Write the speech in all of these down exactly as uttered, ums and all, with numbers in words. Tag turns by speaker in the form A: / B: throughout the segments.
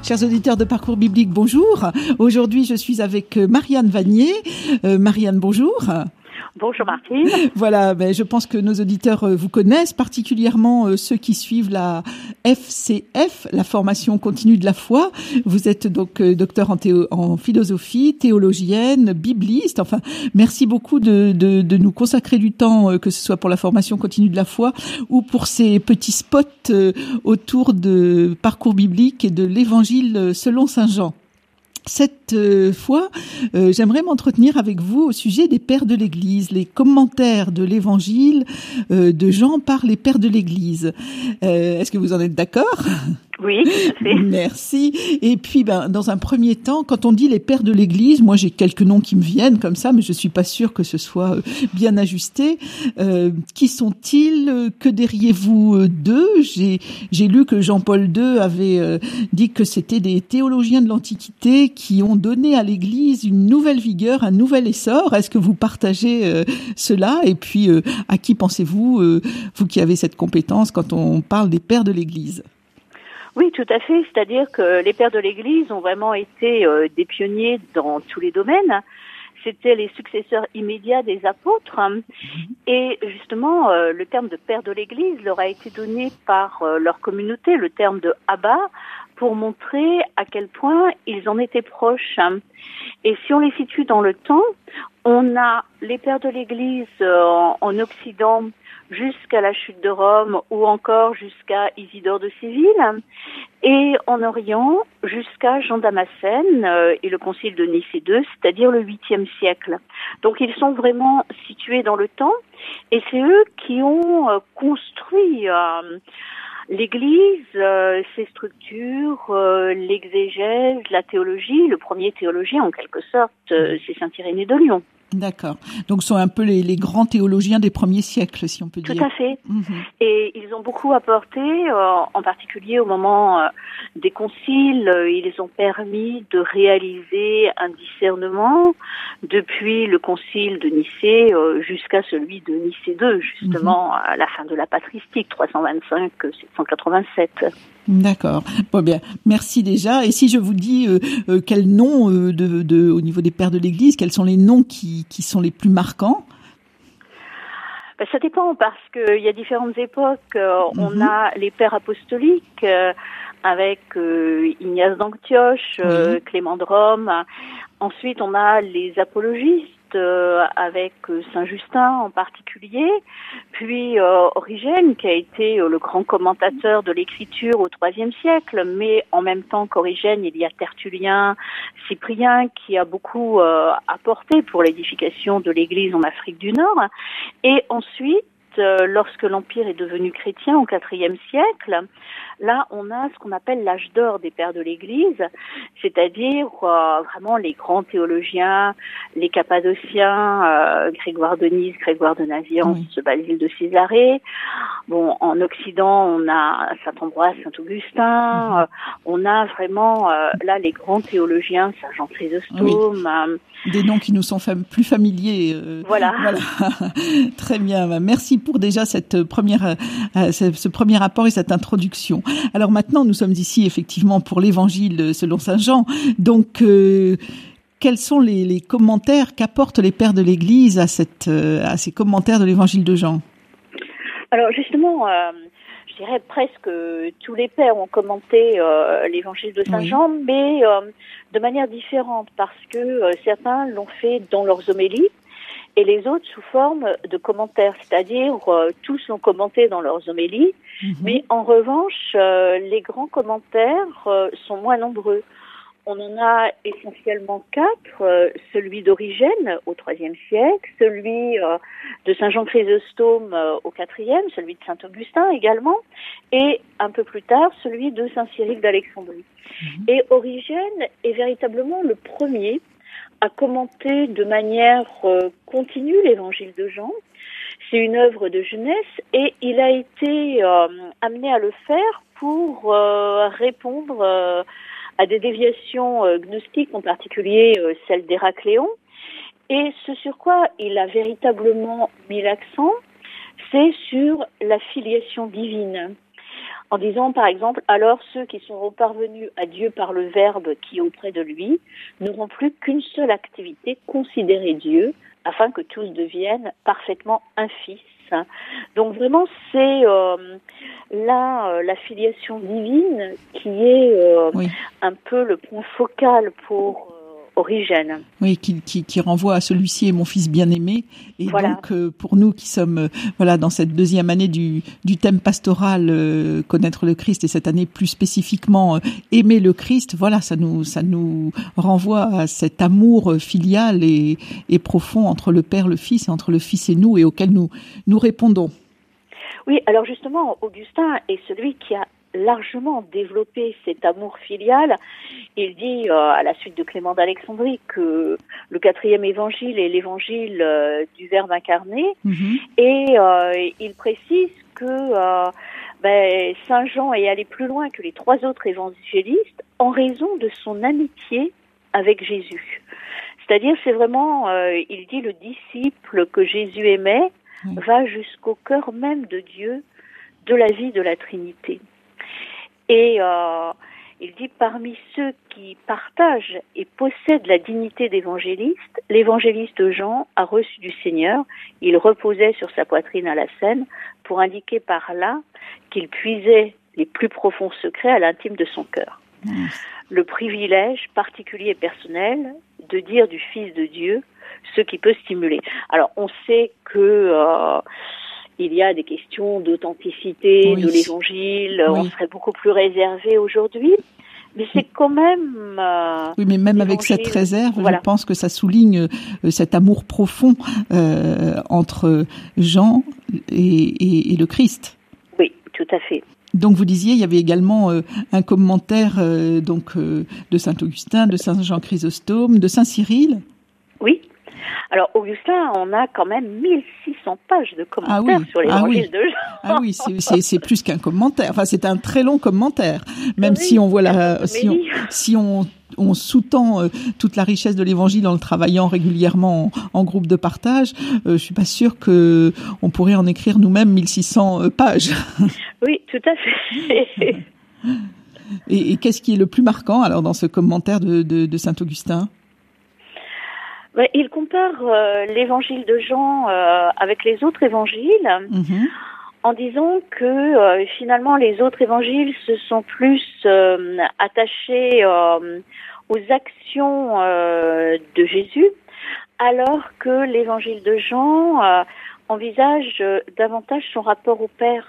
A: Chers auditeurs de Parcours Biblique, bonjour. Aujourd'hui, je suis avec Marianne Vanier. Euh, Marianne, bonjour.
B: Bonjour Martine.
A: Voilà, ben, je pense que nos auditeurs vous connaissent, particulièrement euh, ceux qui suivent la F C F, la formation continue de la foi. Vous êtes donc euh, docteur en, théo- en philosophie, théologienne, bibliste. Enfin, merci beaucoup de, de, de nous consacrer du temps, euh, que ce soit pour la formation continue de la foi ou pour ces petits spots euh, autour de Parcours Biblique et de l'Évangile selon Saint Jean. Cette euh, fois, euh, j'aimerais m'entretenir avec vous au sujet des pères de l'Église, les commentaires de l'Évangile euh, de Jean par les pères de l'Église. Euh, est-ce que vous en êtes d'accord ?
B: Oui, tout à fait.
A: Merci. Et puis, ben, dans un premier temps, quand on dit les pères de l'Église, moi j'ai quelques noms qui me viennent comme ça, mais je suis pas sûre que ce soit bien ajusté. Euh, qui sont-ils ? Que diriez-vous d'eux ? J'ai, j'ai lu que Jean-Paul deux avait euh, dit que c'était des théologiens de l'Antiquité qui ont donné à l'Église une nouvelle vigueur, un nouvel essor. Est-ce que vous partagez euh, cela ? Et puis, euh, à qui pensez-vous, euh, vous qui avez cette compétence, quand on parle des pères de l'Église ?
B: Oui, tout à fait. C'est-à-dire que les pères de l'Église ont vraiment été euh, des pionniers dans tous les domaines. C'était les successeurs immédiats des apôtres. Et justement, euh, le terme de père de l'Église leur a été donné par euh, leur communauté, le terme de Abba, pour montrer à quel point ils en étaient proches. Et si on les situe dans le temps, on a les pères de l'Église euh, en, en Occident jusqu'à la chute de Rome ou encore jusqu'à Isidore de Séville, et en Orient jusqu'à Jean Damascène euh, et le concile de Nicée deux, c'est-à-dire le huitième siècle. Donc ils sont vraiment situés dans le temps, et c'est eux qui ont euh, construit euh, l'Église, euh, ses structures, euh, l'exégèse, la théologie. Le premier théologien, en quelque sorte, euh, c'est saint Irénée de Lyon.
A: D'accord. Donc, ce sont un peu les, les grands théologiens des premiers siècles, si on peut dire.
B: Tout à fait.
A: Mm-hmm.
B: Et ils ont beaucoup apporté, euh, en particulier au moment euh, des conciles. Euh, ils ont permis de réaliser un discernement depuis le concile de Nicée euh, jusqu'à celui de Nicée deux, justement, mm-hmm. à la fin de la patristique, trois cent vingt-cinq à sept cent quatre-vingt-sept.
A: D'accord. Bon, bien, merci déjà. Et si je vous dis euh, euh, quels noms euh, de, de, au niveau des pères de l'Église, quels sont les noms qui, qui sont les plus marquants ?
B: Ben, ça dépend, parce qu'il y a différentes époques. Euh, mm-hmm. On a les pères apostoliques euh, avec euh, Ignace d'Antioche, euh, oui. Clément de Rome. Ensuite, on a les apologistes, Euh, avec euh, Saint Justin en particulier, puis euh, Origène qui a été euh, le grand commentateur de l'écriture au troisième siècle, mais en même temps qu'Origène, il y a Tertullien, Cyprien qui a beaucoup euh, apporté pour l'édification de l'Église en Afrique du Nord. Et ensuite, euh, lorsque l'Empire est devenu chrétien au quatrième siècle, là, on a ce qu'on appelle l'âge d'or des pères de l'Église, c'est-à-dire euh, vraiment les grands théologiens, les Cappadociens, euh, Grégoire de Nice, Grégoire de Nazianze, oui. Basile de Césarée. Bon, en Occident, on a Saint-Ambroise, Saint-Augustin. Mmh. Euh, on a vraiment euh, là les grands théologiens, Saint Jean Chrysostome.
A: Oui. Euh, Des noms qui nous sont fam- plus familiers. Euh,
B: voilà.
A: voilà. Très bien. Merci pour déjà cette première, euh, ce, ce premier rapport et cette introduction. Alors maintenant, nous sommes ici effectivement pour l'Évangile selon Saint Jean. Donc, euh, quels sont les, les commentaires qu'apportent les pères de l'Église à, cette, euh, à ces commentaires de l'Évangile de Jean ?
B: Alors justement, euh, je dirais presque tous les pères ont commenté euh, l'Évangile de Saint oui. Jean, mais euh, de manière différente, parce que euh, certains l'ont fait dans leurs homélies, et les autres sous forme de commentaires, c'est-à-dire euh, tous l'ont commenté dans leurs homélies, mm-hmm. mais en revanche, euh, les grands commentaires euh, sont moins nombreux. On en a essentiellement quatre, euh, celui d'Origène au troisième siècle, celui euh, de Saint Jean Chrysostome euh, au quatrième, celui de Saint Augustin également, et un peu plus tard, celui de Saint Cyril d'Alexandrie. Mm-hmm. Et Origène est véritablement le premier à commenter de manière euh, continue l'Évangile de Jean. C'est une œuvre de jeunesse et il a été euh, amené à le faire pour euh, répondre euh, à des déviations euh, gnostiques, en particulier euh, celle d'Héracléon. Et ce sur quoi il a véritablement mis l'accent, c'est sur la filiation divine. en disant par exemple, alors ceux qui sont parvenus à Dieu par le Verbe qui est auprès de lui n'auront plus qu'une seule activité, considérer Dieu, afin que tous deviennent parfaitement un fils. Donc vraiment, c'est euh, là euh, la filiation divine qui est euh, oui. un peu le point focal pour euh, Origène.
A: Oui, qui, qui, qui renvoie à celui-ci est mon fils bien-aimé. Et voilà. donc, euh, pour nous qui sommes euh, voilà dans cette deuxième année du, du thème pastoral, euh, connaître le Christ, et cette année plus spécifiquement euh, aimer le Christ, voilà, ça nous ça nous renvoie à cet amour filial et, et profond entre le Père, le Fils, et entre le Fils et nous, et auquel nous nous répondons.
B: Oui, alors justement, Augustin est celui qui a largement développé cet amour filial. Il dit euh, à la suite de Clément d'Alexandrie que le quatrième évangile est l'évangile euh, du Verbe incarné, mm-hmm. et euh, il précise que euh, ben, Saint Jean est allé plus loin que les trois autres évangélistes en raison de son amitié avec Jésus. C'est-à-dire, c'est vraiment, euh, il dit, le disciple que Jésus aimait mm. va jusqu'au cœur même de Dieu, de la vie de la Trinité. Et euh, il dit, parmi ceux qui partagent et possèdent la dignité d'évangéliste, l'évangéliste Jean a reçu du Seigneur, il reposait sur sa poitrine à la scène, pour indiquer par là qu'il puisait les plus profonds secrets à l'intime de son cœur. Mmh. Le privilège particulier et personnel de dire du Fils de Dieu ce qui peut stimuler. Alors, on sait que... Euh, il y a des questions d'authenticité oui. de l'évangile, oui. on serait beaucoup plus réservé aujourd'hui, mais c'est quand même... Euh,
A: oui, mais même avec cette réserve, voilà. je pense que ça souligne euh, cet amour profond euh, entre Jean et, et, et le Christ.
B: Oui, tout à fait.
A: Donc vous disiez, il y avait également euh, un commentaire euh, donc euh, de saint Augustin, de saint Jean Chrysostome, de saint Cyril.
B: Oui. Alors, Augustin, on a quand même mille six cents pages de commentaires ah oui, sur l'évangile
A: ah oui.
B: de Jean.
A: Ah oui, c'est, c'est, c'est plus qu'un commentaire. Enfin, c'est un très long commentaire. Même oui, si on voit la, si on, si on, on sous-tend euh, toute la richesse de l'évangile en le travaillant régulièrement en, en groupe de partage, euh, je suis pas sûre que on pourrait en écrire nous-mêmes mille six cents euh, pages.
B: Oui, tout à fait.
A: et, et qu'est-ce qui est le plus marquant, alors, dans ce commentaire de, de, de saint Augustin?
B: Il compare euh, l'évangile de Jean euh, avec les autres évangiles mm-hmm. en disant que euh, finalement les autres évangiles se sont plus euh, attachés euh, aux actions euh, de Jésus, alors que l'évangile de Jean euh, envisage euh, davantage son rapport au Père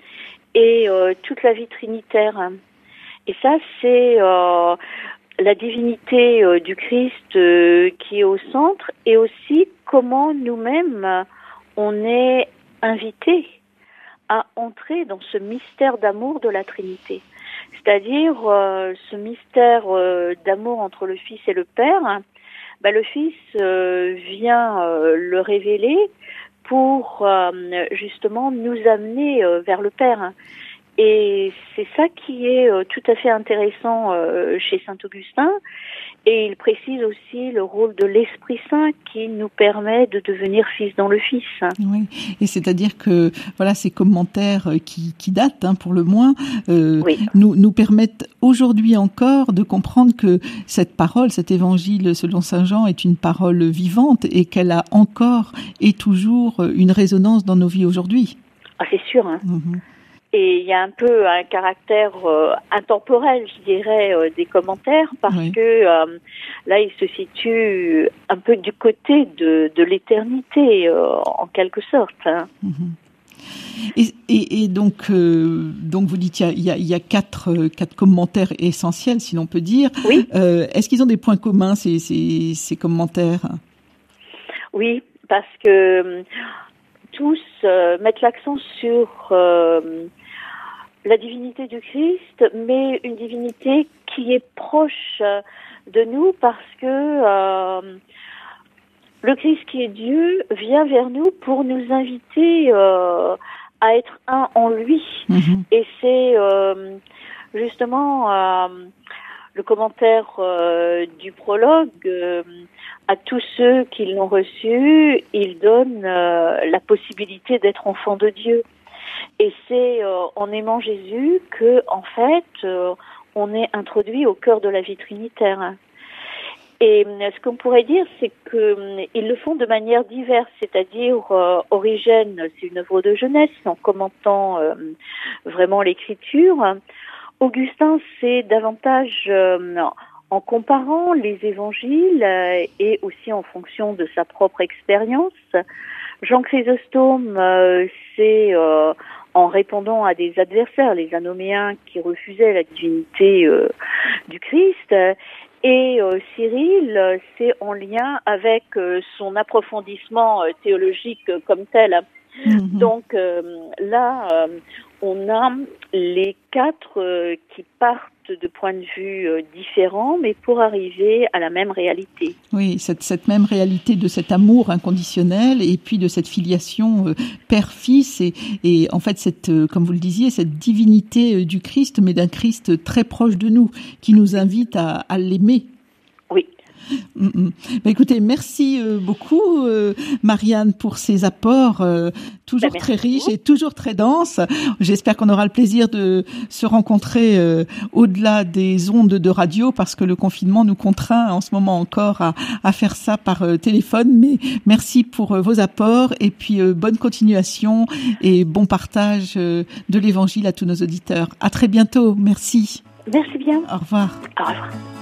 B: et euh, toute la vie trinitaire. Et ça, c'est... Euh, la divinité euh, du Christ euh, qui est au centre, et aussi comment nous-mêmes euh, on est invités à entrer dans ce mystère d'amour de la Trinité. C'est-à-dire euh, ce mystère euh, d'amour entre le Fils et le Père, hein, bah, le Fils euh, vient euh, le révéler pour euh, justement nous amener euh, vers le Père. Hein. Et c'est ça qui est euh, tout à fait intéressant euh, chez saint Augustin. Et il précise aussi le rôle de l'Esprit Saint qui nous permet de devenir fils dans le Fils.
A: Oui, et c'est-à-dire que voilà, ces commentaires qui, qui datent, hein, pour le moins, euh, oui. nous, nous permettent aujourd'hui encore de comprendre que cette parole, cet évangile selon saint Jean est une parole vivante et qu'elle a encore et toujours une résonance dans nos vies aujourd'hui.
B: Ah, c'est sûr, hein. Mm-hmm. Et il y a un peu un caractère euh, intemporel, je dirais, euh, des commentaires, parce oui. que euh, là, il se situe un peu du côté de, de l'éternité, euh, en quelque sorte. Hein.
A: Mm-hmm. Et, et, et donc, euh, donc vous dites, il y a, il y a quatre, quatre commentaires essentiels, si l'on peut dire.
B: Oui.
A: Euh, est-ce qu'ils ont des points communs, ces, ces, ces commentaires?
B: Oui, parce que tous euh, mettent l'accent sur euh, la divinité du Christ, mais une divinité qui est proche de nous parce que euh, le Christ qui est Dieu vient vers nous pour nous inviter euh, à être un en lui. Mmh. Et c'est euh, justement euh, le commentaire euh, du prologue euh, à tous ceux qui l'ont reçu, il donne euh, la possibilité d'être enfant de Dieu. Et c'est euh, en aimant Jésus que, en fait, euh, on est introduit au cœur de la vie trinitaire. Et ce qu'on pourrait dire, c'est qu'ils le font de manière diverse, c'est-à-dire euh, Origène, c'est une œuvre de jeunesse, en commentant euh, vraiment l'écriture. Augustin, c'est davantage euh, en comparant les évangiles euh, et aussi en fonction de sa propre expérience. Jean Chrysostome, euh, c'est euh, en répondant à des adversaires, les anoméens qui refusaient la divinité euh, du Christ. Et euh, Cyril, c'est en lien avec euh, son approfondissement euh, théologique euh, comme tel. Mm-hmm. Donc euh, là, euh, on a les quatre euh, qui partent de points de vue euh, différents, mais pour arriver à la même réalité.
A: Oui, cette, cette même réalité de cet amour inconditionnel et puis de cette filiation euh, père-fils et, et en fait, cette, euh, comme vous le disiez, cette divinité euh, du Christ, mais d'un Christ très proche de nous, qui nous invite à, à l'aimer.
B: Oui.
A: Mmh. Bah, écoutez, merci euh, beaucoup euh, Marianne pour ces apports euh, toujours bah, très riches et toujours très denses. J'espère qu'on aura le plaisir de se rencontrer euh, au-delà des ondes de radio parce que le confinement nous contraint en ce moment encore à, à faire ça par euh, téléphone. Mais merci pour euh, vos apports et puis euh, bonne continuation et bon partage euh, de l'évangile à tous nos auditeurs. À très bientôt. Merci.
B: Merci bien.
A: Au revoir.
B: Au revoir.